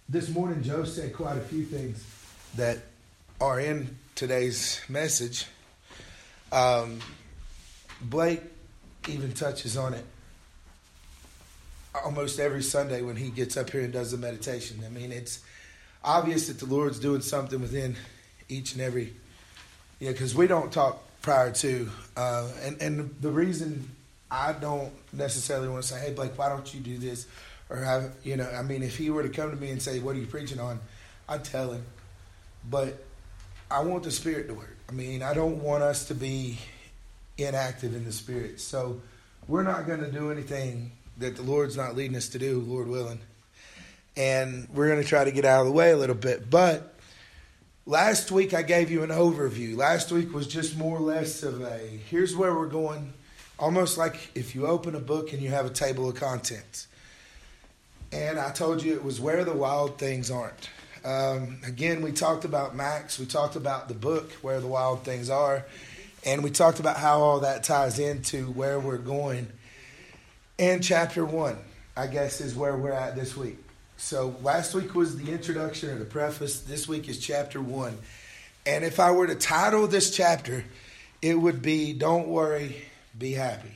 This morning, Joe said quite a few things that are in today's message. Blake even touches on it almost every Sunday when he gets up here and does the meditation. I mean, it's obvious that the Lord's doing something within each and every, because we don't talk prior to, and the reason I don't necessarily want to say, hey, Blake, why don't you do this? Or have, if he were to come to me and say, what are you preaching on? I'd tell him. But I want the Spirit to work. I mean, I don't want us to be inactive in the Spirit. So we're not going to do anything that the Lord's not leading us to do, Lord willing. And we're going to try to get out of the way a little bit. But last week I gave you an overview. Last week was just more or less of here's where we're going. Almost like if you open a book and you have a table of contents. And I told you it was where the wild things aren't. Again, we talked about Max. We talked about the book, Where the Wild Things Are. And we talked about how all that ties into where we're going. And chapter 1, I guess, is where we're at this week. So last week was the introduction or the preface. This week is chapter 1. And if I were to title this chapter, it would be Don't Worry, Be Happy.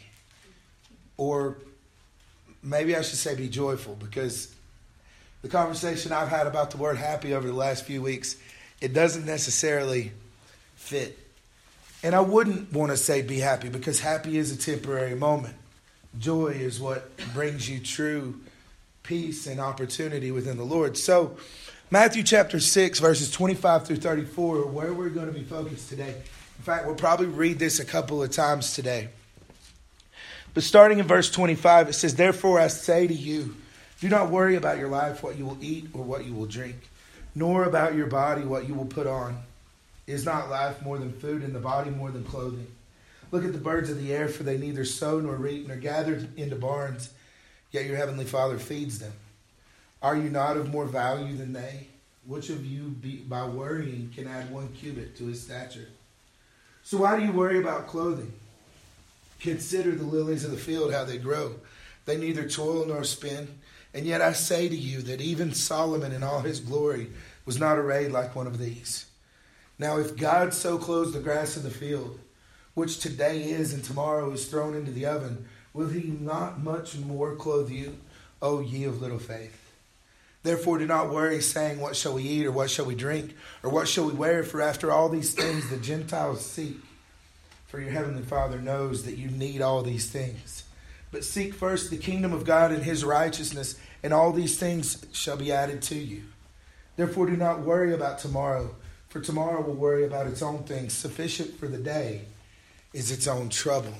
Or maybe I should say be joyful, because the conversation I've had about the word happy over the last few weeks, it doesn't necessarily fit. And I wouldn't want to say be happy, because happy is a temporary moment. Joy is what brings you true peace and opportunity within the Lord. So Matthew chapter 6, verses 25 through 34 are where we're going to be focused today. In fact, we'll probably read this a couple of times today. But starting in verse 25, it says, Therefore I say to you, do not worry about your life, what you will eat or what you will drink, nor about your body, what you will put on. Is not life more than food, and the body more than clothing? Look at the birds of the air, for they neither sow nor reap nor gather into barns, yet your heavenly Father feeds them. Are you not of more value than they? Which of you, by worrying, can add 1 cubit to his stature? So why do you worry about clothing? Consider the lilies of the field, how they grow. They neither toil nor spin. And yet I say to you that even Solomon in all his glory was not arrayed like one of these. Now if God so clothes the grass of the field, which today is and tomorrow is thrown into the oven, will he not much more clothe you, O ye of little faith? Therefore do not worry, saying, what shall we eat, or what shall we drink, or what shall we wear? For after all these things the Gentiles seek. For your heavenly Father knows that you need all these things. But seek first the kingdom of God and his righteousness, and all these things shall be added to you. Therefore do not worry about tomorrow, for tomorrow will worry about its own things. Sufficient for the day is its own trouble.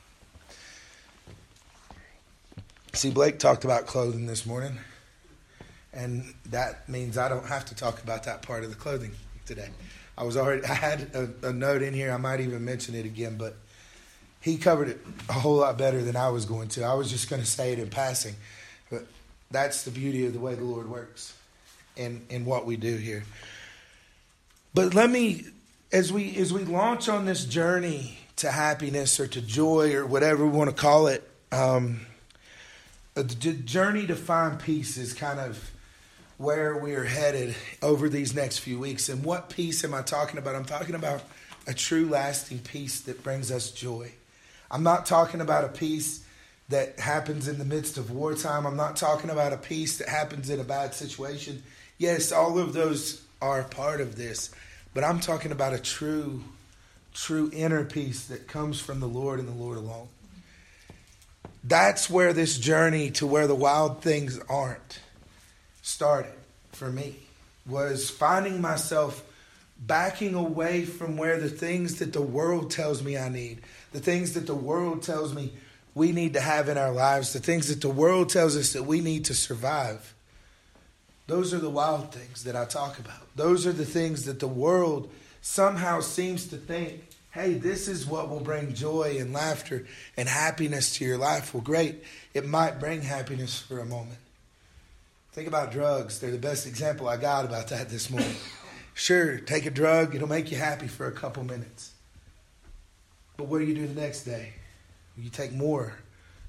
See, Blake talked about clothing this morning, and that means I don't have to talk about that part of the clothing today. I had a note in here. I might even mention it again, but he covered it a whole lot better than I was going to. I was just going to say it in passing, but that's the beauty of the way the Lord works and what we do here. But let me, as we launch on this journey to happiness or to joy or whatever we want to call it, the journey to find peace is kind of where we're headed over these next few weeks. And what peace am I talking about? I'm talking about a true lasting peace that brings us joy. I'm not talking about a peace that happens in the midst of wartime. I'm not talking about a peace that happens in a bad situation. Yes, all of those are part of this. But I'm talking about a true inner peace that comes from the Lord and the Lord alone. That's where this journey to where the wild things aren't started for me, was finding myself backing away from where the things that the world tells me I need, the things that the world tells me we need to have in our lives, the things that the world tells us that we need to survive. Those are the wild things that I talk about. Those are the things that the world somehow seems to think, hey, this is what will bring joy and laughter and happiness to your life. Well, great. It might bring happiness for a moment. Think about drugs. They're the best example I got about that this morning. Sure, take a drug. It'll make you happy for a couple minutes. But what do you do the next day? You take more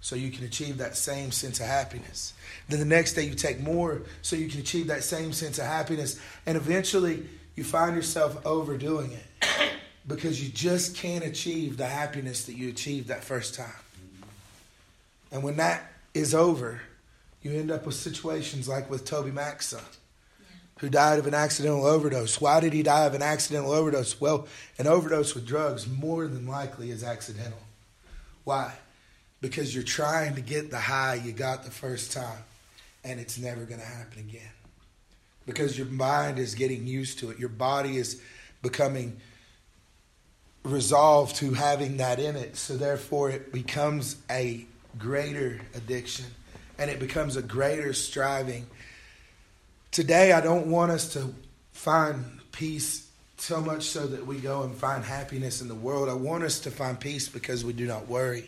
so you can achieve that same sense of happiness. Then the next day you take more so you can achieve that same sense of happiness. And eventually you find yourself overdoing it because you just can't achieve the happiness that you achieved that first time. And when that is over, you end up with situations like with Toby Mac's son, who died of an accidental overdose. Why did he die of an accidental overdose? Well, an overdose with drugs more than likely is accidental. Why? Because you're trying to get the high you got the first time, and it's never going to happen again. Because your mind is getting used to it. Your body is becoming resolved to having that in it. So therefore it becomes a greater addiction, and it becomes a greater striving. Today I don't want us to find peace so much so that we go and find happiness in the world. I want us to find peace because we do not worry.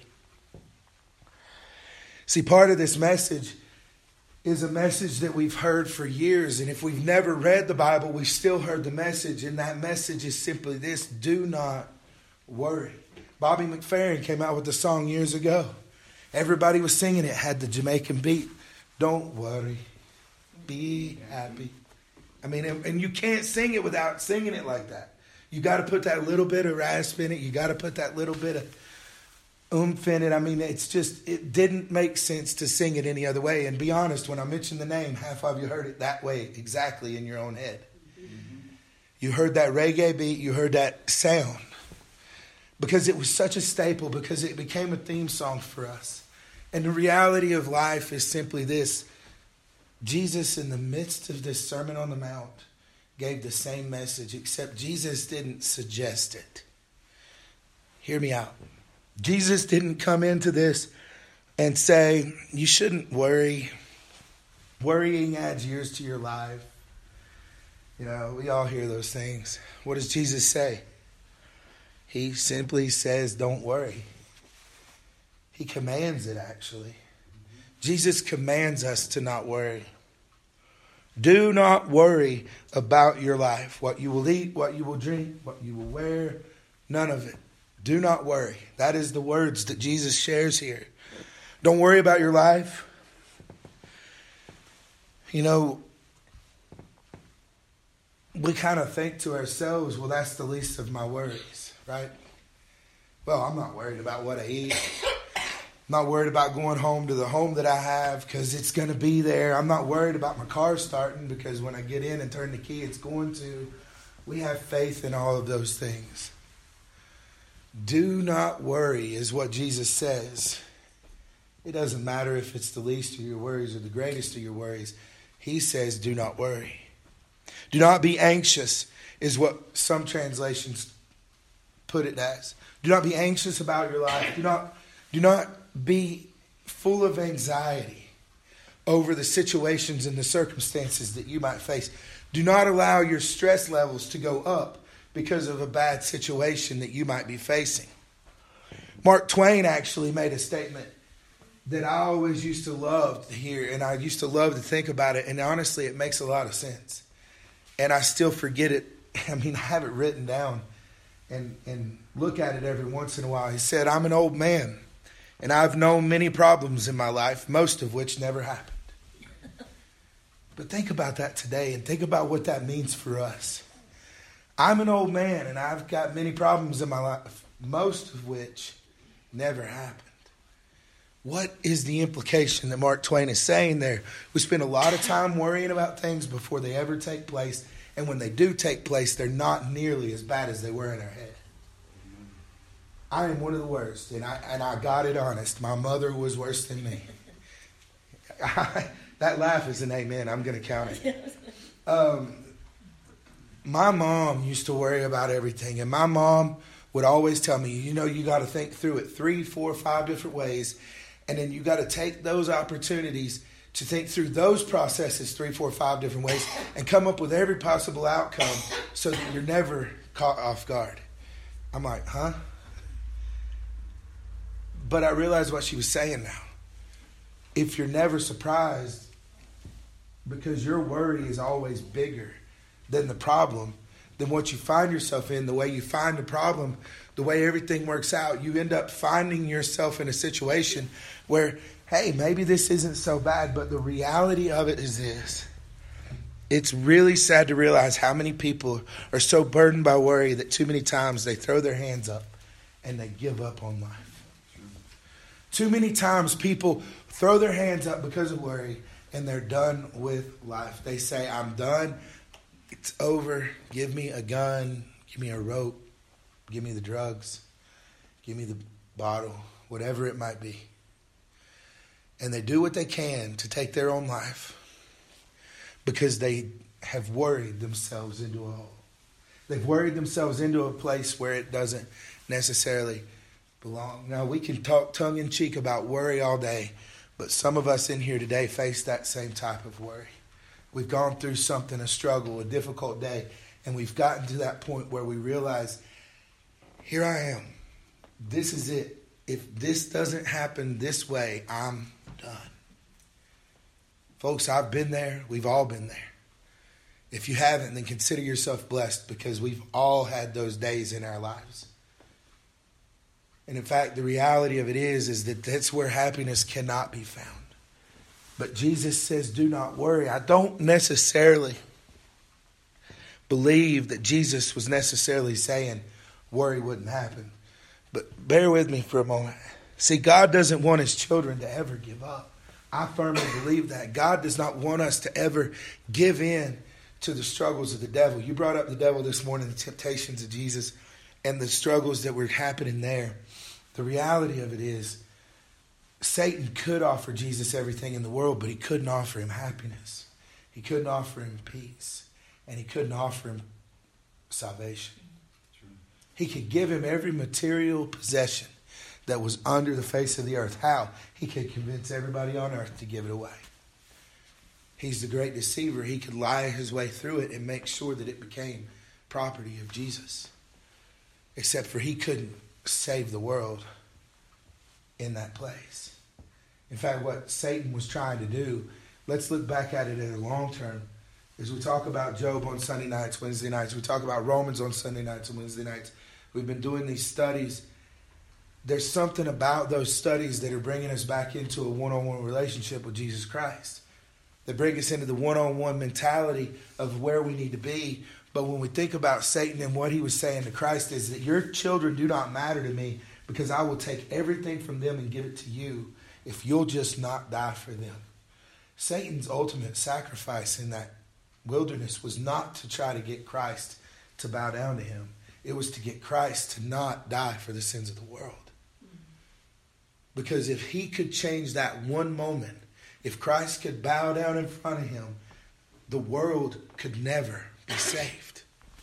See, part of this message is a message that we've heard for years. And if we've never read the Bible, we've still heard the message. And that message is simply this: do not worry. Bobby McFerrin came out with a song years ago. Everybody was singing it, had the Jamaican beat. Don't worry, be happy. I mean, and you can't sing it without singing it like that. You got to put that little bit of rasp in it. You got to put that little bit of oomph in it. I mean, it didn't make sense to sing it any other way. And be honest, when I mentioned the name, half of you heard it that way exactly in your own head. Mm-hmm. You heard that reggae beat, you heard that sound. Because it was such a staple, because it became a theme song for us. And the reality of life is simply this: Jesus, in the midst of this Sermon on the Mount, gave the same message, except Jesus didn't suggest it. Hear me out. Jesus didn't come into this and say, you shouldn't worry. Worrying adds years to your life. You know, we all hear those things. What does Jesus say? He simply says, don't worry. He commands it, actually. Jesus commands us to not worry. Do not worry about your life. What you will eat, what you will drink, what you will wear, none of it. Do not worry. That is the words that Jesus shares here. Don't worry about your life. You know, we kind of think to ourselves, well, that's the least of my worries, right? Well, I'm not worried about what I eat. I'm not worried about going home to the home that I have because it's going to be there. I'm not worried about my car starting because when I get in and turn the key, it's going to. We have faith in all of those things. Do not worry is what Jesus says. It doesn't matter if it's the least of your worries or the greatest of your worries. He says, do not worry. Do not be anxious is what some translations put it as. Do not be anxious about your life. Do not be full of anxiety over the situations and the circumstances that you might face. Do not allow your stress levels to go up because of a bad situation that you might be facing. Mark Twain actually made a statement that I always used to love to hear, and I used to love to think about it, and honestly, it makes a lot of sense. And I still forget it. I mean, I have it written down and look at it every once in a while. He said, I'm an old man, and I've known many problems in my life, most of which never happened. But think about that today, and think about what that means for us. I'm an old man, and I've got many problems in my life, most of which never happened. What is the implication that Mark Twain is saying there? We spend a lot of time worrying about things before they ever take place, and when they do take place, they're not nearly as bad as they were in our head. I am one of the worst, and I got it honest. My mother was worse than me. That laugh is an amen. I'm going to count it. My mom used to worry about everything, and my mom would always tell me, you know, you got to think through it 3, 4, 5 different ways, and then you got to take those opportunities to think through those processes 3, 4, 5 different ways and come up with every possible outcome so that you're never caught off guard. I'm like, huh? But I realized what she was saying now. If you're never surprised because your worry is always bigger than the problem, than what you find yourself in, the way you find the problem, the way everything works out. You end up finding yourself in a situation where, hey, maybe this isn't so bad, but the reality of it is this. It's really sad to realize how many people are so burdened by worry that too many times they throw their hands up and they give up on life. Too many times people throw their hands up because of worry and they're done with life. They say, I'm done. It's over. Give me a gun. Give me a rope. Give me the drugs. Give me the bottle. Whatever it might be. And they do what they can to take their own life because they have worried themselves into a hole. They've worried themselves into a place where it doesn't necessarily belong. Now, we can talk tongue-in-cheek about worry all day, but some of us in here today face that same type of worry. We've gone through something, a struggle, a difficult day, and we've gotten to that point where we realize, here I am. This is it. If this doesn't happen this way, I'm done. Folks, I've been there. We've all been there. If you haven't, then consider yourself blessed because we've all had those days in our lives. And in fact, the reality of it is that that's where happiness cannot be found. But Jesus says, do not worry. I don't necessarily believe that Jesus was necessarily saying worry wouldn't happen. But bear with me for a moment. See, God doesn't want his children to ever give up. I firmly believe that. God does not want us to ever give in to the struggles of the devil. You brought up the devil this morning, the temptations of Jesus, and the struggles that were happening there. The reality of it is, Satan could offer Jesus everything in the world, but he couldn't offer him happiness. He couldn't offer him peace. And he couldn't offer him salvation. True. He could give him every material possession that was under the face of the earth. How? He could convince everybody on earth to give it away. He's the great deceiver. He could lie his way through it and make sure that it became property of Jesus. Except for he couldn't save the world in that place. In fact, what Satan was trying to do, let's look back at it in the long term, is we talk about Job on Sunday nights, Wednesday nights. We talk about Romans on Sunday nights and Wednesday nights. We've been doing these studies. There's something about those studies that are bringing us back into a one-on-one relationship with Jesus Christ. They bring us into the one-on-one mentality of where we need to be. But when we think about Satan and what he was saying to Christ is that your children do not matter to me because I will take everything from them and give it to you if you'll just not die for them. Satan's ultimate sacrifice in that wilderness was not to try to get Christ to bow down to him. It was to get Christ to not die for the sins of the world. Because if he could change that one moment, if Christ could bow down in front of him, the world could never be saved.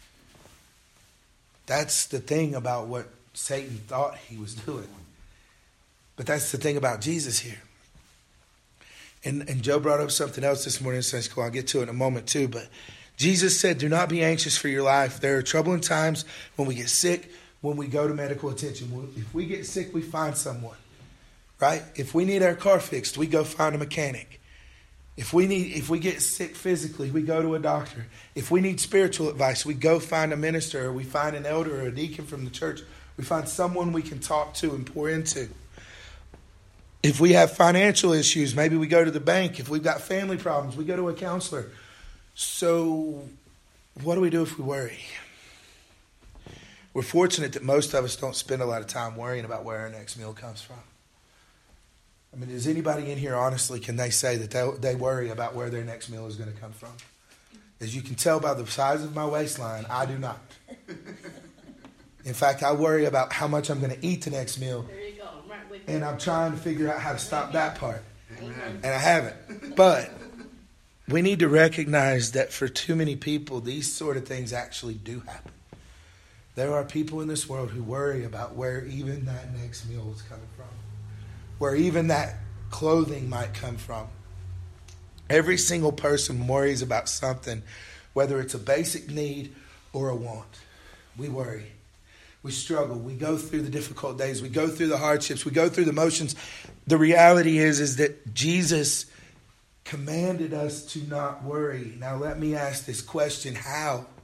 That's the thing about what Satan thought he was doing. But that's the thing about Jesus here. And Joe brought up something else this morning, so I'll get to it in a moment too. But Jesus said, do not be anxious for your life. There are troubling times when we get sick, when we go to medical attention. If we get sick, we find someone, right? If we need our car fixed, we go find a mechanic. If we get sick physically, we go to a doctor. If we need spiritual advice, we go find a minister, or we find an elder or a deacon from the church. We find someone we can talk to and pour into. If we have financial issues, maybe we go to the bank. If we've got family problems, we go to a counselor. So what do we do if we worry? We're fortunate that most of us don't spend a lot of time worrying about where our next meal comes from. I mean, is anybody in here, honestly, can they say that they worry about where their next meal is going to come from? As you can tell by the size of my waistline, I do not. In fact, I worry about how much I'm going to eat the next meal. There you go. I'm right with you. And I'm trying to figure out how to stop that part. Amen. And I haven't. But we need to recognize that for too many people, these sort of things actually do happen. There are people in this world who worry about where even that next meal is coming from, where even that clothing might come from. Every single person worries about something, whether it's a basic need or a want. We worry. We struggle. We go through the difficult days. We go through the hardships. We go through the motions. The reality is that Jesus commanded us to not worry. Now let me ask this question. How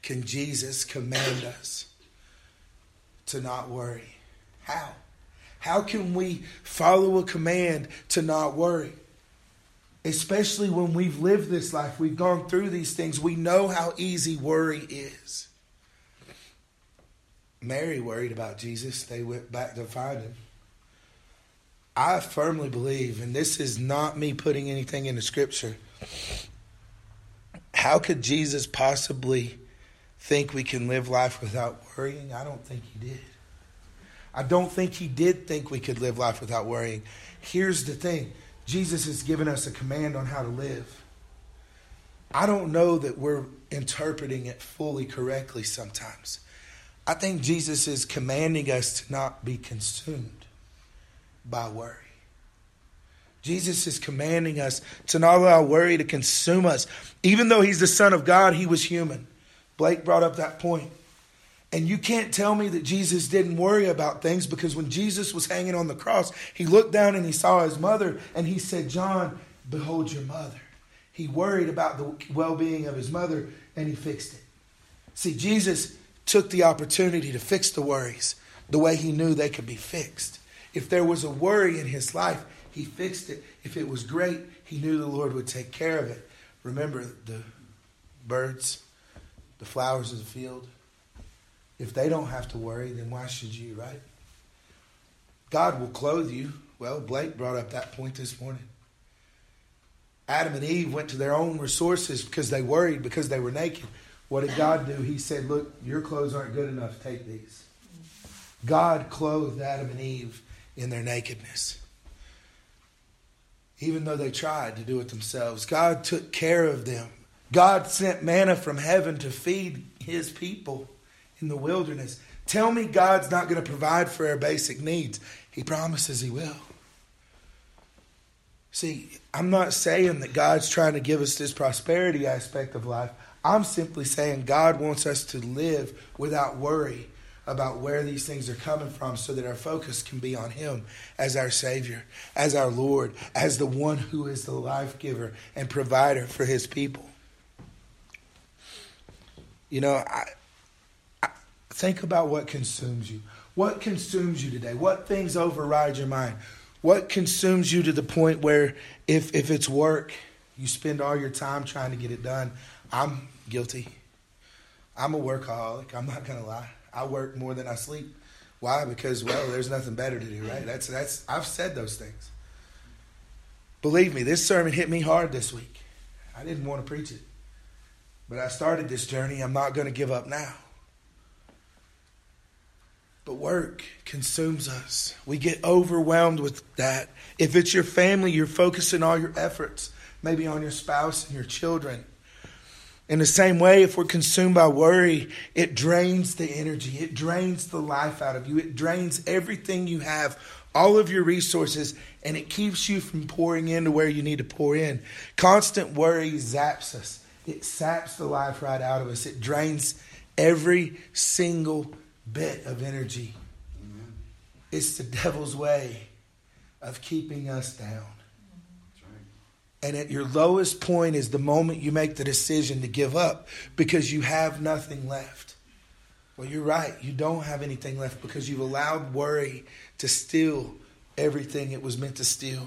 can Jesus command us to not worry? How? How can we follow a command to not worry? Especially when we've lived this life, we've gone through these things, we know how easy worry is. Mary worried about Jesus. They went back to find him. I firmly believe, and this is not me putting anything into Scripture, how could Jesus possibly think we can live life without worrying? I don't think he did. I don't think he did think we could live life without worrying. Here's the thing. Jesus has given us a command on how to live. I don't know that we're interpreting it fully correctly sometimes. I think Jesus is commanding us to not be consumed by worry. Jesus is commanding us to not allow worry to consume us. Even though he's the Son of God, he was human. Blake brought up that point. And you can't tell me that Jesus didn't worry about things, because when Jesus was hanging on the cross, he looked down and he saw his mother and he said, "John, behold your mother." He worried about the well-being of his mother and he fixed it. See, Jesus took the opportunity to fix the worries the way he knew they could be fixed. If there was a worry in his life, he fixed it. If it was great, he knew the Lord would take care of it. Remember the birds, the flowers of the field? If they don't have to worry, then why should you, right? God will clothe you. Well, Blake brought up that point this morning. Adam and Eve went to their own resources because they worried, because they were naked. What did God do? He said, "Look, your clothes aren't good enough. Take these." God clothed Adam and Eve in their nakedness. Even though they tried to do it themselves, God took care of them. God sent manna from heaven to feed his people in the wilderness. Tell me God's not going to provide for our basic needs. He promises he will. See, I'm not saying that God's trying to give us this prosperity aspect of life. I'm simply saying God wants us to live without worry about where these things are coming from, so that our focus can be on him as our Savior, as our Lord, as the one who is the life giver and provider for his people. You know, I think about what consumes you. What consumes you today? What things override your mind? What consumes you to the point where if it's work, you spend all your time trying to get it done? I'm guilty. I'm a workaholic. I'm not going to lie. I work more than I sleep. Why? Because, well, there's nothing better to do, right? That's I've said those things. Believe me, this sermon hit me hard this week. I didn't want to preach it. But I started this journey. I'm not going to give up now. But work consumes us. We get overwhelmed with that. If it's your family, you're focusing all your efforts, maybe on your spouse and your children. In the same way, if we're consumed by worry, it drains the energy. It drains the life out of you. It drains everything you have, all of your resources, and it keeps you from pouring into where you need to pour in. Constant worry zaps us. It saps the life right out of us. It drains every single bit of energy. Amen. It's the devil's way of keeping us down. That's right. And at your lowest point is the moment you make the decision to give up, because you have nothing left. Well, you're right. You don't have anything left because you've allowed worry to steal everything it was meant to steal.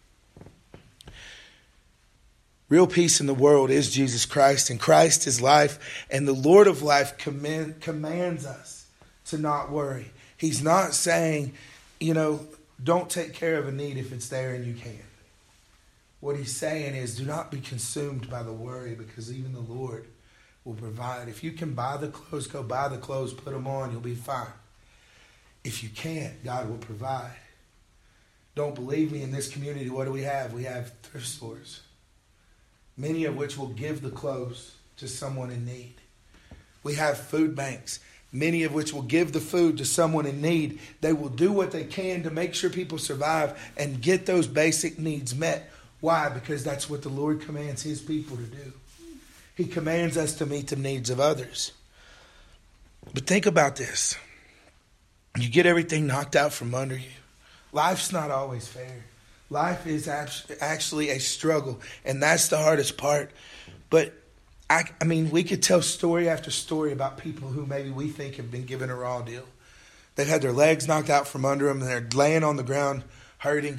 Real peace in the world is Jesus Christ, and Christ is life, and the Lord of life commands us to not worry. He's not saying, don't take care of a need if it's there and you can. What he's saying is, do not be consumed by the worry, because even the Lord will provide. If you can buy the clothes, go buy the clothes, put them on, you'll be fine. If you can't, God will provide. Don't believe me, in this community, what do we have? We have thrift stores, many of which will give the clothes to someone in need. We have food banks, many of which will give the food to someone in need. They will do what they can to make sure people survive and get those basic needs met. Why? Because that's what the Lord commands his people to do. He commands us to meet the needs of others. But think about this. You get everything knocked out from under you. Life's not always fair. Life is actually a struggle, and that's the hardest part. But I mean, we could tell story after story about people who maybe we think have been given a raw deal. They've had their legs knocked out from under them, and they're laying on the ground hurting.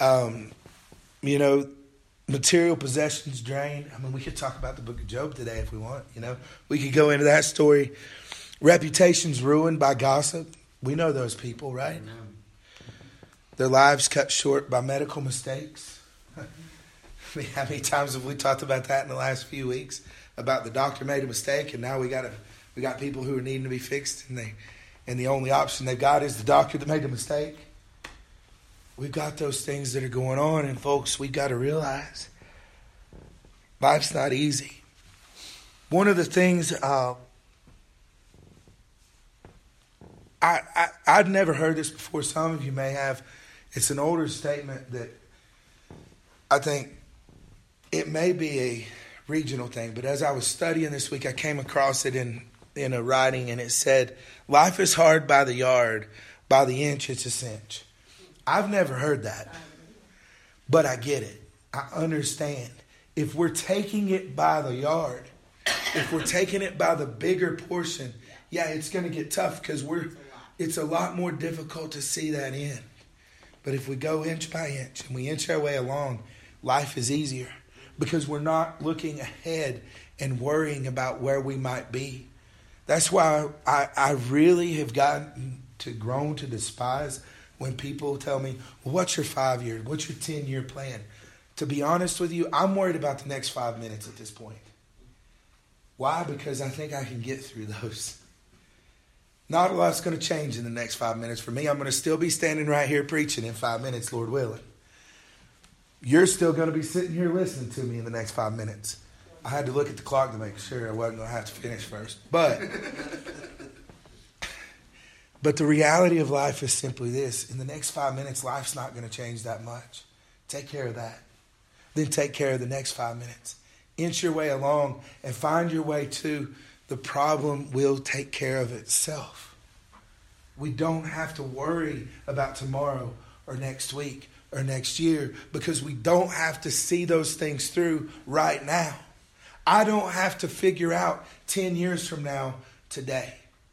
Material possessions drained. I mean, we could talk about the book of Job today if we want. We could go into that story. Reputations ruined by gossip. We know those people, right? Their lives cut short by medical mistakes. I mean, how many times have we talked about that in the last few weeks? About the doctor made a mistake, and now we got people who are needing to be fixed, and the only option they've got is the doctor that made the mistake. We've got those things that are going on, and folks, we've got to realize life's not easy. One of the things I'd never heard this before. Some of you may have. It's an older statement that I think it may be a regional thing, but as I was studying this week, I came across it in a writing, and it said, "Life is hard by the yard, by the inch it's a cinch." I've never heard that, but I get it. I understand. If we're taking it by the yard, if we're taking it by the bigger portion, yeah, it's going to get tough because it's a lot more difficult to see that end. But if we go inch by inch and we inch our way along, life is easier because we're not looking ahead and worrying about where we might be. That's why I really have grown to despise when people tell me, well, what's your 5-year, what's your 10-year plan? To be honest with you, I'm worried about the next 5 minutes at this point. Why? Because I think I can get through those. Not a lot's going to change in the next 5 minutes for me. I'm going to still be standing right here preaching in 5 minutes, Lord willing. You're still going to be sitting here listening to me in the next 5 minutes. I had to look at the clock to make sure I wasn't going to have to finish first. But the reality of life is simply this. In the next 5 minutes, life's not going to change that much. Take care of that. Then take care of the next 5 minutes. Inch your way along and find your way to the problem will take care of itself. We don't have to worry about tomorrow or next week or next year because we don't have to see those things through right now. I don't have to figure out 10 years from now today.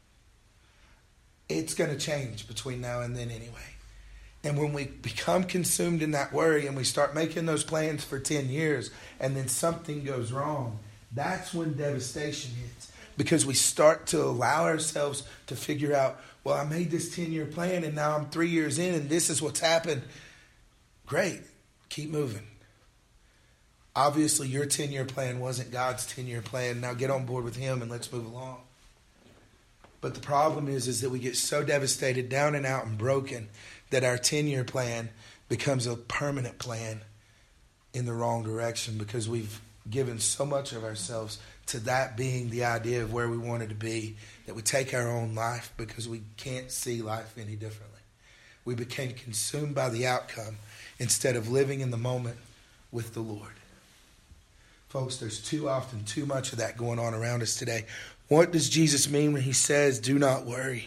It's going to change between now and then anyway. And when we become consumed in that worry and we start making those plans for 10 years and then something goes wrong, that's when devastation hits. Because we start to allow ourselves to figure out, well, I made this 10-year plan and now I'm 3 years in and this is what's happened. Great. Keep moving. Obviously, your 10-year plan wasn't God's 10-year plan. Now get on board with Him and let's move along. But the problem is that we get so devastated, down and out and broken, that our 10-year plan becomes a permanent plan in the wrong direction because we've given so much of ourselves to that being the idea of where we wanted to be, that we take our own life because we can't see life any differently. We became consumed by the outcome instead of living in the moment with the Lord. Folks, there's too often too much of that going on around us today. What does Jesus mean when He says, do not worry?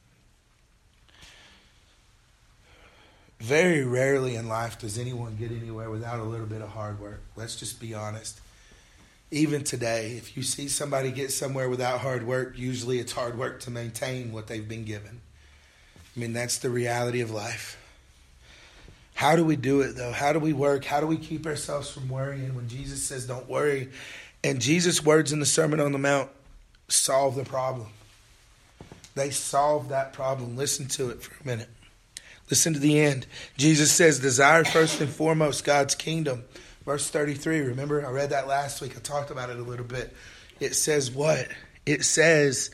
Very rarely in life does anyone get anywhere without a little bit of hard work. Let's just be honest. Even today, if you see somebody get somewhere without hard work, usually it's hard work to maintain what they've been given. I mean, that's the reality of life. How do we do it, though? How do we work? How do we keep ourselves from worrying when Jesus says don't worry? And Jesus' words in the Sermon on the Mount solve the problem. They solve that problem. Listen to it for a minute. Listen to the end. Jesus says, desire first and foremost God's kingdom. Verse 33, remember, I read that last week. I talked about it a little bit. It says what? It says,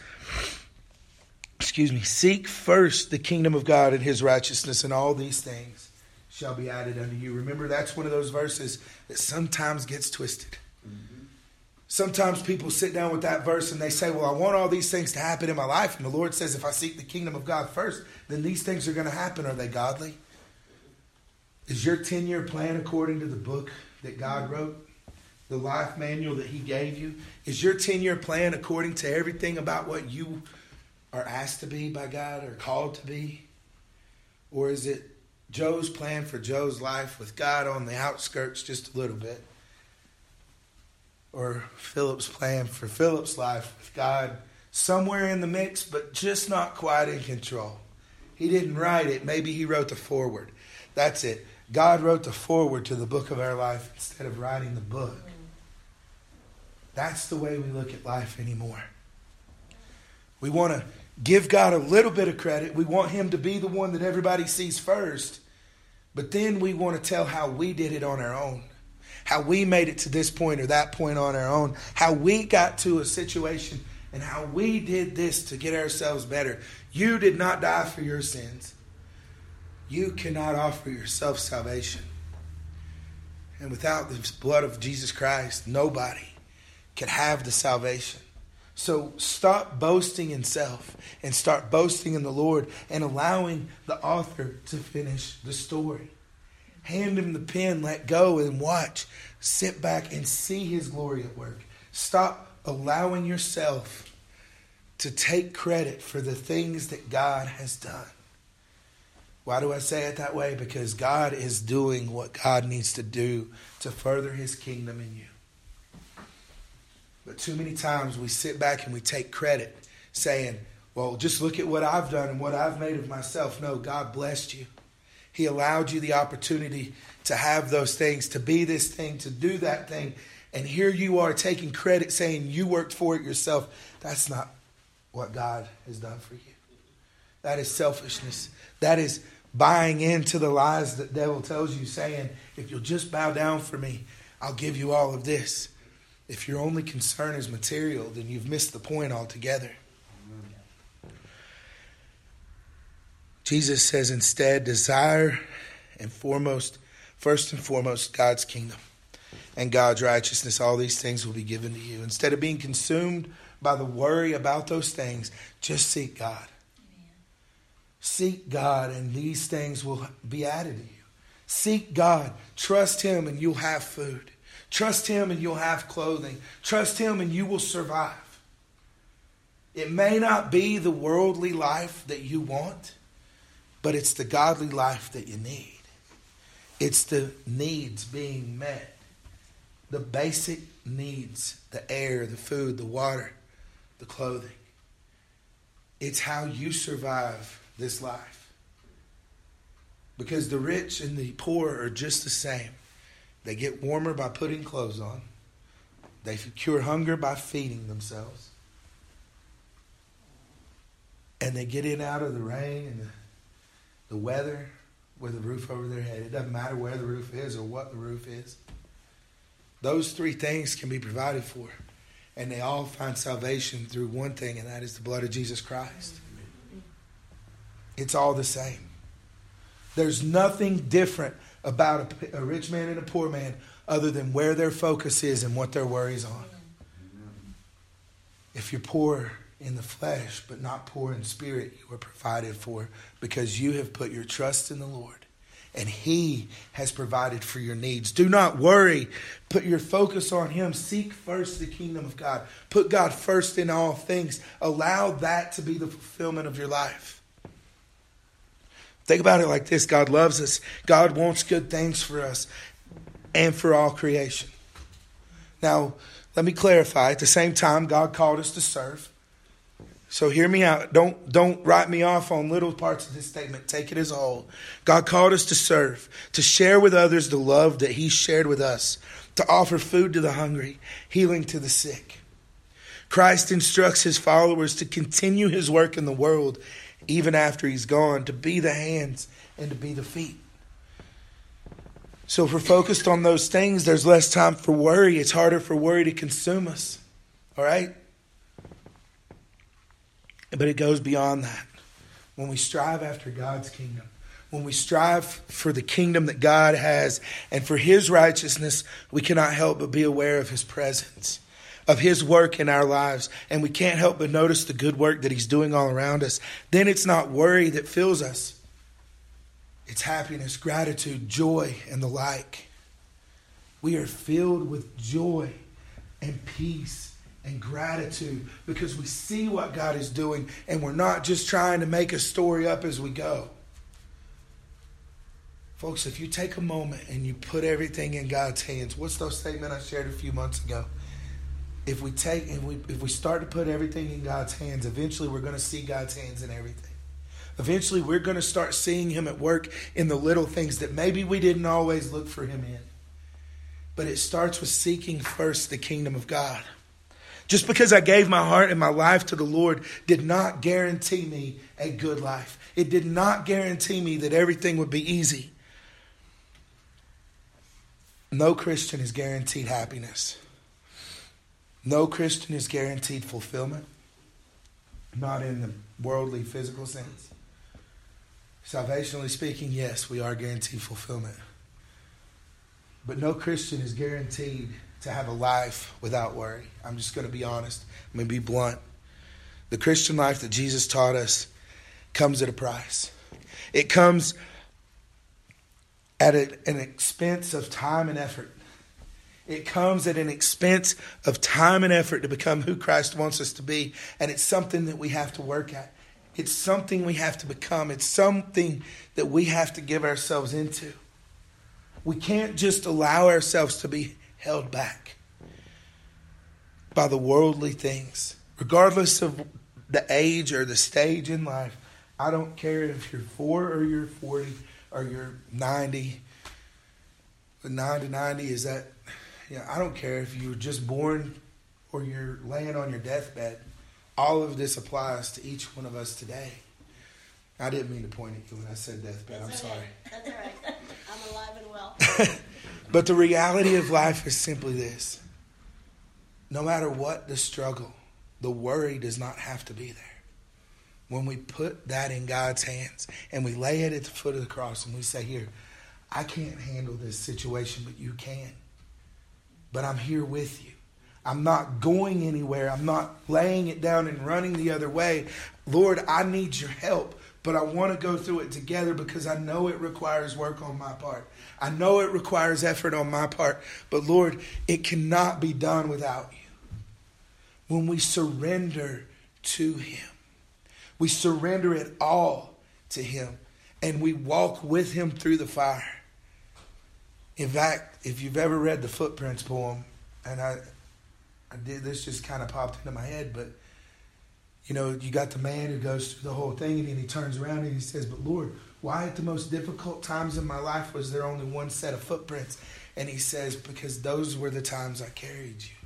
seek first the kingdom of God and His righteousness, and all these things shall be added unto you. Remember, that's one of those verses that sometimes gets twisted. Mm-hmm. Sometimes people sit down with that verse and they say, well, I want all these things to happen in my life. And the Lord says, if I seek the kingdom of God first, then these things are going to happen. Are they godly? Is your 10-year plan according to the book that God wrote? The life manual that He gave you? Is your 10-year plan according to everything about what you are asked to be by God or called to be? Or is it Joe's plan for Joe's life with God on the outskirts just a little bit? or Philip's plan for Philip's life with God somewhere in the mix, but just not quite in control. He didn't write it. Maybe he wrote the foreword. That's it. God wrote the foreword to the book of our life instead of writing the book. That's the way we look at life anymore. We want to give God a little bit of credit. We want him to be the one that everybody sees first. But then we want to tell how we did it on our own. How we made it to this point or that point on our own. How we got to a situation and how we did this to get ourselves better. You did not die for your sins. You cannot offer yourself salvation. And without the blood of Jesus Christ, nobody can have the salvation. So stop boasting in self and start boasting in the Lord and allowing the author to finish the story. Hand him the pen, let go and watch. Sit back and see his glory at work. Stop allowing yourself to take credit for the things that God has done. Why do I say it that way? Because God is doing what God needs to do to further his kingdom in you. But too many times we sit back and we take credit saying, well, just look at what I've done and what I've made of myself. No, God blessed you. He allowed you the opportunity to have those things, to be this thing, to do that thing. And here you are taking credit saying you worked for it yourself. That's not what God has done for you. That is selfishness. That is buying into the lies that the devil tells you, saying, if you'll just bow down for me, I'll give you all of this. If your only concern is material, then you've missed the point altogether. Jesus says instead, desire and first and foremost, God's kingdom and God's righteousness. All these things will be given to you. Instead of being consumed by the worry about those things, just seek God. Amen. Seek God and these things will be added to you. Seek God. Trust him and you'll have food. Trust him and you'll have clothing. Trust him and you will survive. It may not be the worldly life that you want, but it's the godly life that you need. It's the needs being met. The basic needs, the air, the food, the water, the clothing. It's how you survive this life. Because the rich and the poor are just the same. They get warmer by putting clothes on. They cure hunger by feeding themselves. And they get in out of the rain and the weather with a roof over their head. It doesn't matter where the roof is or what the roof is. Those three things can be provided for. And they all find salvation through one thing, and that is the blood of Jesus Christ. It's all the same. There's nothing different about a rich man and a poor man other than where their focus is and what their worries on. If you're poor in the flesh but not poor in spirit, you are provided for because you have put your trust in the Lord and he has provided for your needs. Do not worry. Put your focus on him. Seek first the kingdom of God. Put God first in all things. Allow that to be the fulfillment of your life. Think about it like this. God loves us. God wants good things for us and for all creation. Now, let me clarify. At the same time, God called us to serve. So hear me out. Don't write me off on little parts of this statement. Take it as a whole. God called us to serve, to share with others the love that he shared with us, to offer food to the hungry, healing to the sick. Christ instructs his followers to continue his work in the world even after he's gone, to be the hands and to be the feet. So if we're focused on those things, there's less time for worry. It's harder for worry to consume us. All right? But it goes beyond that. When we strive after God's kingdom, when we strive for the kingdom that God has and for his righteousness, we cannot help but be aware of his presence, of his work in our lives. And we can't help but notice the good work that he's doing all around us. Then it's not worry that fills us. It's happiness, gratitude, joy, and the like. We are filled with joy and peace and gratitude because we see what God is doing and we're not just trying to make a story up as we go. Folks, if you take a moment and you put everything in God's hands, what's the statement I shared a few months ago? if we start to put everything in God's hands, eventually we're going to see God's hands in everything. Eventually we're going to start seeing him at work in the little things that maybe we didn't always look for him in. But it starts with seeking first the kingdom of God. Just because I gave my heart and my life to the Lord did not guarantee me a good life. It did not guarantee me that everything would be easy. No Christian is guaranteed happiness. No Christian is guaranteed fulfillment. Not in the worldly, physical sense. Salvationally speaking, yes, we are guaranteed fulfillment. But no Christian is guaranteed to have a life without worry. I'm just going to be honest. I'm going to be blunt. The Christian life that Jesus taught us comes at a price. It comes at an expense of time and effort. It comes at an expense of time and effort to become who Christ wants us to be. And it's something that we have to work at. It's something we have to become. It's something that we have to give ourselves into. We can't just allow ourselves to be held back by the worldly things. Regardless of the age or the stage in life, I don't care if you're 4 or you're 40 or you're 90. The 9 to 90 is that, I don't care if you were just born or you're laying on your deathbed. All of this applies to each one of us today. I didn't mean to point at you when I said deathbed. I'm sorry. That's all right. I'm alive and well. But the reality of life is simply this. No matter what the struggle, the worry does not have to be there. When we put that in God's hands and we lay it at the foot of the cross and we say, here, I can't handle this situation, but you can. But I'm here with you. I'm not going anywhere. I'm not laying it down and running the other way. Lord, I need your help, but I want to go through it together because I know it requires work on my part. I know it requires effort on my part, but Lord, it cannot be done without you. When we surrender to him, we surrender it all to him, and we walk with him through the fire. In fact, if you've ever read the Footprints poem, and I did, this just kind of popped into my head, but you got the man who goes through the whole thing and then he turns around and he says, but Lord, why at the most difficult times in my life was there only one set of footprints? And he says, because those were the times I carried you.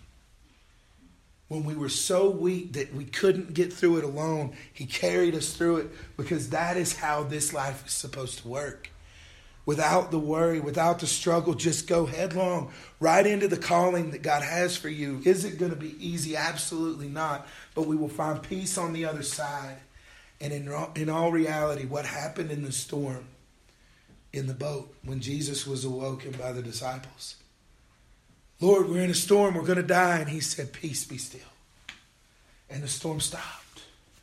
When we were so weak that we couldn't get through it alone, he carried us through it, because that is how this life is supposed to work. Without the worry, without the struggle, just go headlong right into the calling that God has for you. Is it going to be easy? Absolutely not. But we will find peace on the other side. And in all reality, what happened in the storm, in the boat, when Jesus was awoken by the disciples? Lord, we're in a storm. We're going to die. And he said, peace, be still. And the storm stopped.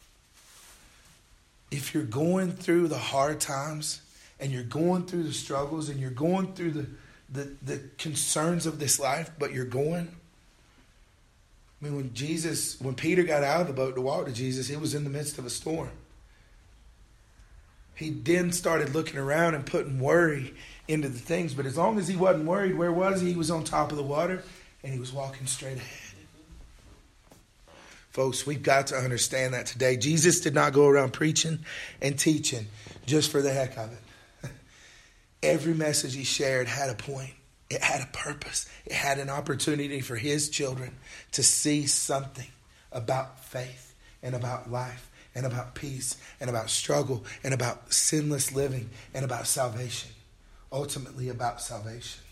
If you're going through the hard times, and you're going through the struggles, and you're going through the concerns of this life, but you're going. I mean, when Peter got out of the boat to walk to Jesus, he was in the midst of a storm. He then started looking around and putting worry into the things. But as long as he wasn't worried, where was he? He was on top of the water, and he was walking straight ahead. Folks, we've got to understand that today. Jesus did not go around preaching and teaching just for the heck of it. Every message he shared had a point. It had a purpose. It had an opportunity for his children to see something about faith and about life and about peace and about struggle and about sinless living and about salvation. Ultimately about salvation.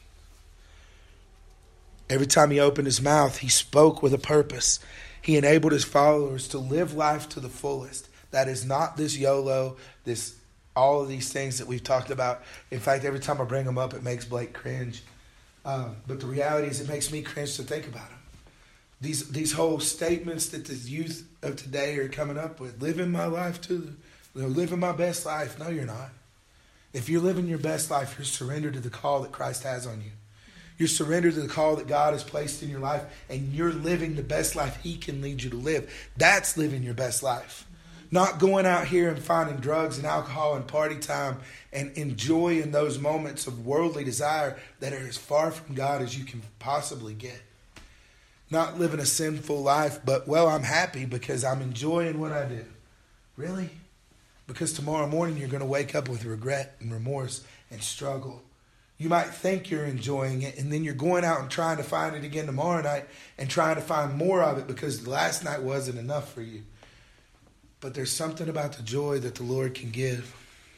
Every time he opened his mouth, he spoke with a purpose. He enabled his followers to live life to the fullest. That is not this YOLO, all of these things that we've talked about. In fact, every time I bring them up, it makes Blake cringe. But the reality is it makes me cringe to think about them. These whole statements that the youth of today are coming up with. Living my life living my best life. No, you're not. If you're living your best life, you're surrendered to the call that Christ has on you. You're surrendered to the call that God has placed in your life, and you're living the best life he can lead you to live. That's living your best life. Not going out here and finding drugs and alcohol and party time and enjoying those moments of worldly desire that are as far from God as you can possibly get. not living a sinful life, but, well, I'm happy because I'm enjoying what I do. Really? Because tomorrow morning you're going to wake up with regret and remorse and struggle. You might think you're enjoying it, and then you're going out and trying to find it again tomorrow night and trying to find more of it because last night wasn't enough for you. But there's something about the joy that the Lord can give.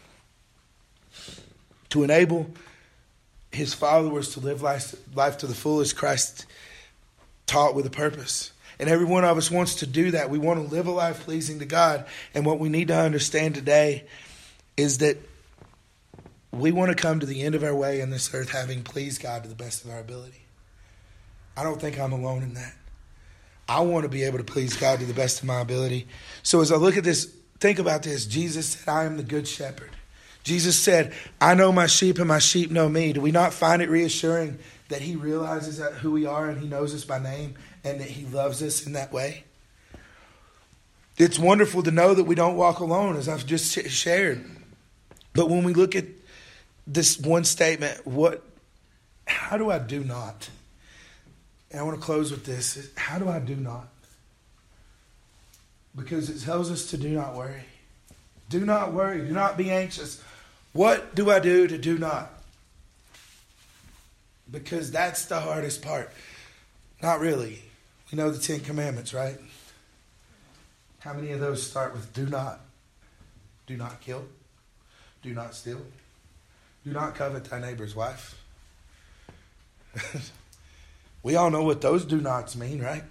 To enable his followers to live life to the fullest, Christ taught with a purpose. And every one of us wants to do that. We want to live a life pleasing to God. And what we need to understand today is that we want to come to the end of our way in this earth having pleased God to the best of our ability. I don't think I'm alone in that. I want to be able to please God to the best of my ability. So as I look at this, think about this. Jesus said, I am the good shepherd. Jesus said, I know my sheep and my sheep know me. Do we not find it reassuring that he realizes who we are and he knows us by name and that he loves us in that way? It's wonderful to know that we don't walk alone, as I've just shared. But when we look at this one statement, how do I do not? And I want to close with this. How do I do not? Because it tells us to do not worry. Do not worry. Do not be anxious. What do I do to do not? Because that's the hardest part. Not really. We know the 10 Commandments, right? How many of those start with do not? Do not kill. Do not steal. Do not covet thy neighbor's wife. We all know what those do nots mean, right?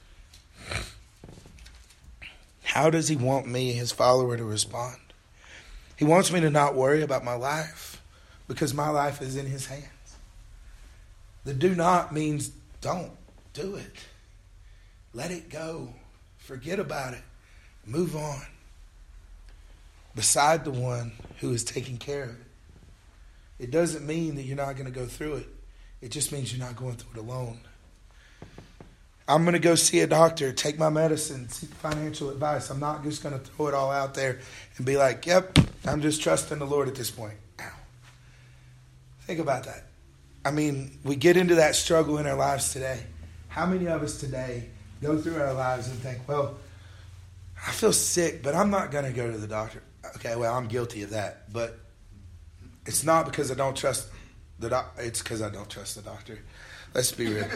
How does he want me, his follower, to respond? He wants me to not worry about my life because my life is in his hands. The do not means don't do it. Let it go. Forget about it. Move on. Beside the one who is taking care of it. It doesn't mean that you're not going to go through it. It just means you're not going through it alone. I'm going to go see a doctor, take my medicine, seek financial advice. I'm not just going to throw it all out there and be like, yep, I'm just trusting the Lord at this point. Ow. Think about that. I mean, we get into that struggle in our lives today. How many of us today go through our lives and think, well, I feel sick, but I'm not going to go to the doctor. Okay, well, I'm guilty of that. But it's not because I don't trust the doctor. It's because I don't trust the doctor. Let's be real.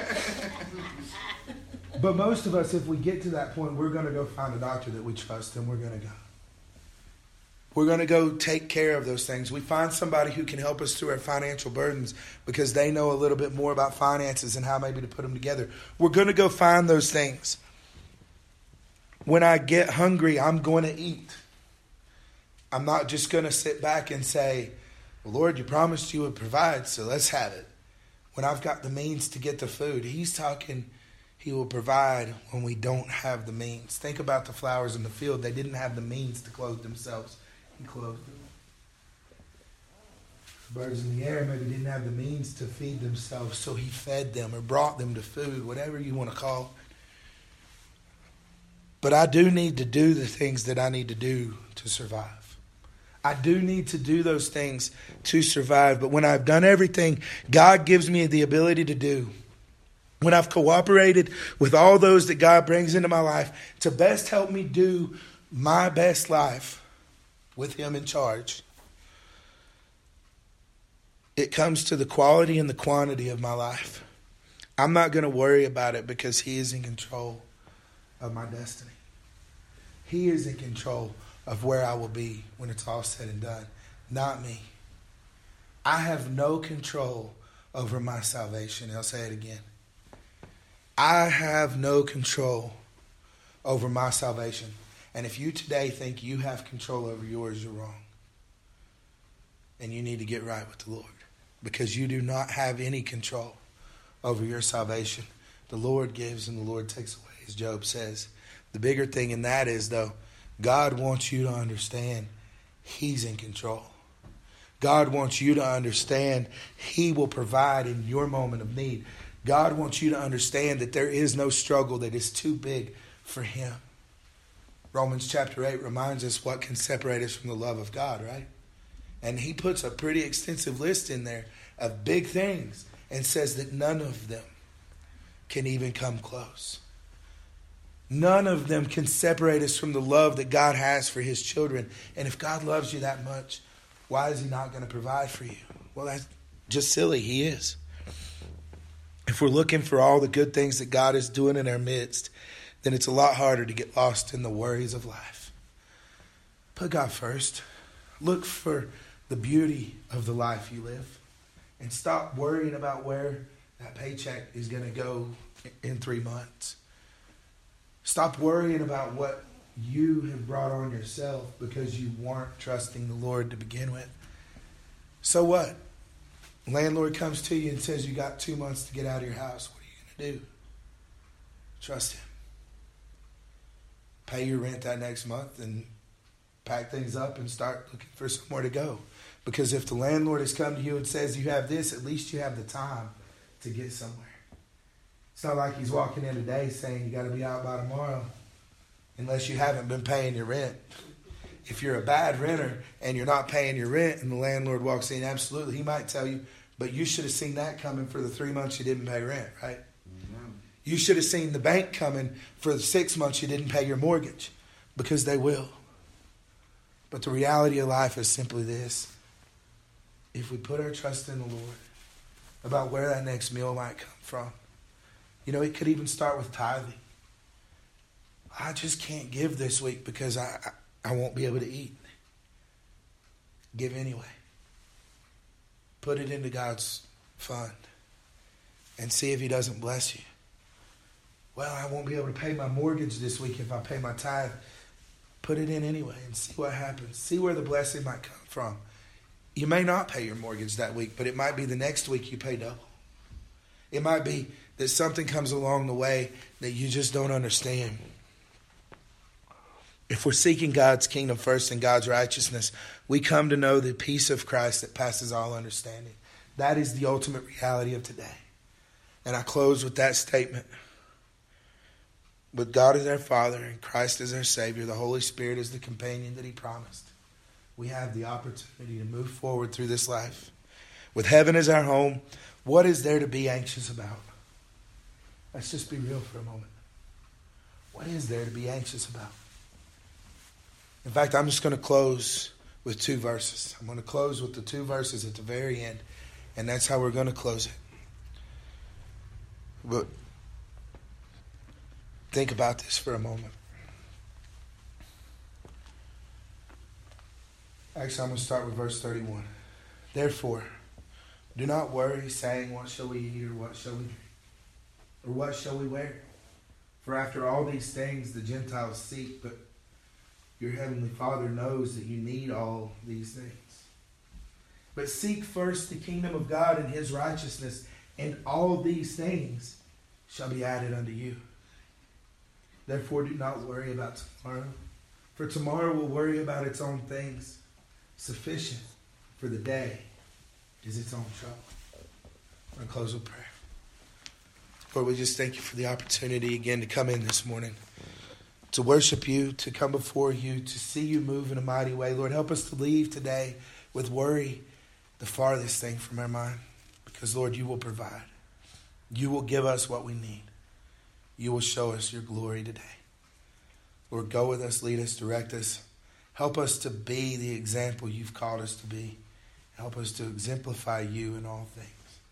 But most of us, if we get to that point, we're going to go find a doctor that we trust, and we're going to go. We're going to go take care of those things. We find somebody who can help us through our financial burdens because they know a little bit more about finances and how maybe to put them together. We're going to go find those things. When I get hungry, I'm going to eat. I'm not just going to sit back and say, well, Lord, you promised you would provide, so let's have it. When I've got the means to get the food, he's talking, he will provide when we don't have the means. Think about the flowers in the field. They didn't have the means to clothe themselves. He clothed them. The birds in the air maybe didn't have the means to feed themselves, so he fed them or brought them to food, whatever you want to call it. But I do need to do the things that I need to do to survive. I do need to do those things to survive. But when I've done everything God gives me the ability to do, when I've cooperated with all those that God brings into my life to best help me do my best life with him in charge, it comes to the quality and the quantity of my life. I'm not going to worry about it because he is in control of my destiny. He is in control of where I will be when it's all said and done, not me. I have no control over my salvation. I'll say it again. I have no control over my salvation. And if you today think you have control over yours, you're wrong. And you need to get right with the Lord because you do not have any control over your salvation. The Lord gives and the Lord takes away, as Job says. The bigger thing in that is, though, God wants you to understand he's in control. God wants you to understand he will provide in your moment of need. God wants you to understand that there is no struggle that is too big for him. Romans chapter 8 reminds us what can separate us from the love of God, right? And he puts a pretty extensive list in there of big things and says that none of them can even come close. None of them can separate us from the love that God has for his children. And if God loves you that much, why is he not going to provide for you? Well, that's just silly. He is. If we're looking for all the good things that God is doing in our midst, then it's a lot harder to get lost in the worries of life. Put God first. Look for the beauty of the life you live. And stop worrying about where that paycheck is going to go in 3 months. Stop worrying about what you have brought on yourself because you weren't trusting the Lord to begin with. So what? Landlord comes to you and says you got 2 months to get out of your house. What are you going to do? Trust him. Pay your rent that next month and pack things up and start looking for somewhere to go. Because if the landlord has come to you and says you have this, at least you have the time to get somewhere. It's not like he's walking in today saying you got to be out by tomorrow unless you haven't been paying your rent. If you're a bad renter and you're not paying your rent and the landlord walks in, absolutely, he might tell you, but you should have seen that coming for the 3 months you didn't pay rent, right? Mm-hmm. You should have seen the bank coming for the 6 months you didn't pay your mortgage, because they will. But the reality of life is simply this. If we put our trust in the Lord about where that next meal might come from, it could even start with tithing. I just can't give this week because I won't be able to eat. Give anyway. Put it into God's fund and see if he doesn't bless you. Well, I won't be able to pay my mortgage this week if I pay my tithe. Put it in anyway and see what happens. See where the blessing might come from. You may not pay your mortgage that week, but it might be the next week you pay double. It might be that something comes along the way that you just don't understand. If we're seeking God's kingdom first and God's righteousness, we come to know the peace of Christ that passes all understanding. That is the ultimate reality of today. And I close with that statement. With God as our Father and Christ as our Savior, the Holy Spirit is the companion that he promised. We have the opportunity to move forward through this life. With heaven as our home, what is there to be anxious about? Let's just be real for a moment. What is there to be anxious about? In fact, I'm just going to close with 2 verses. I'm going to close with the 2 verses at the very end, and that's how we're going to close it. But think about this for a moment. Actually, I'm going to start with verse 31. Therefore, do not worry, saying, what shall we eat, or what shall we drink, or what shall we wear? For after all these things the Gentiles seek, but your heavenly Father knows that you need all these things. But seek first the kingdom of God and his righteousness, and all these things shall be added unto you. Therefore do not worry about tomorrow, for tomorrow will worry about its own things. Sufficient for the day is its own trouble. I'm going to close with prayer. Lord, we just thank you for the opportunity again to come in this morning, to worship you, to come before you, to see you move in a mighty way. Lord, help us to leave today with worry the farthest thing from our mind, because, Lord, you will provide. You will give us what we need. You will show us your glory today. Lord, go with us, lead us, direct us. Help us to be the example you've called us to be. Help us to exemplify you in all things.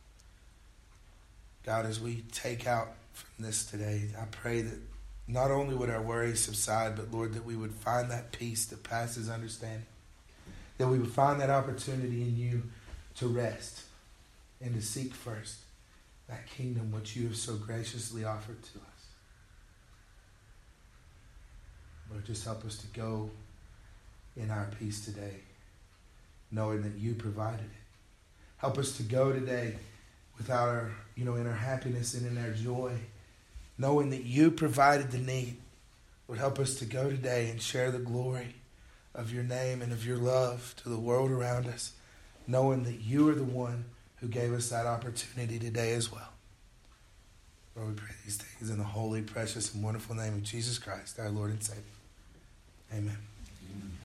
God, as we take out from this today, I pray that not only would our worries subside, but Lord, that we would find that peace that passes understanding. That we would find that opportunity in you to rest and to seek first that kingdom which you have so graciously offered to us. Lord, just help us to go in our peace today, knowing that you provided it. Help us to go today without our, in our happiness and in our joy, knowing that you provided the need. Lord, help us to go today and share the glory of your name and of your love to the world around us, knowing that you are the one who gave us that opportunity today as well. Lord, we pray these things in the holy, precious, and wonderful name of Jesus Christ, our Lord and Savior. Amen.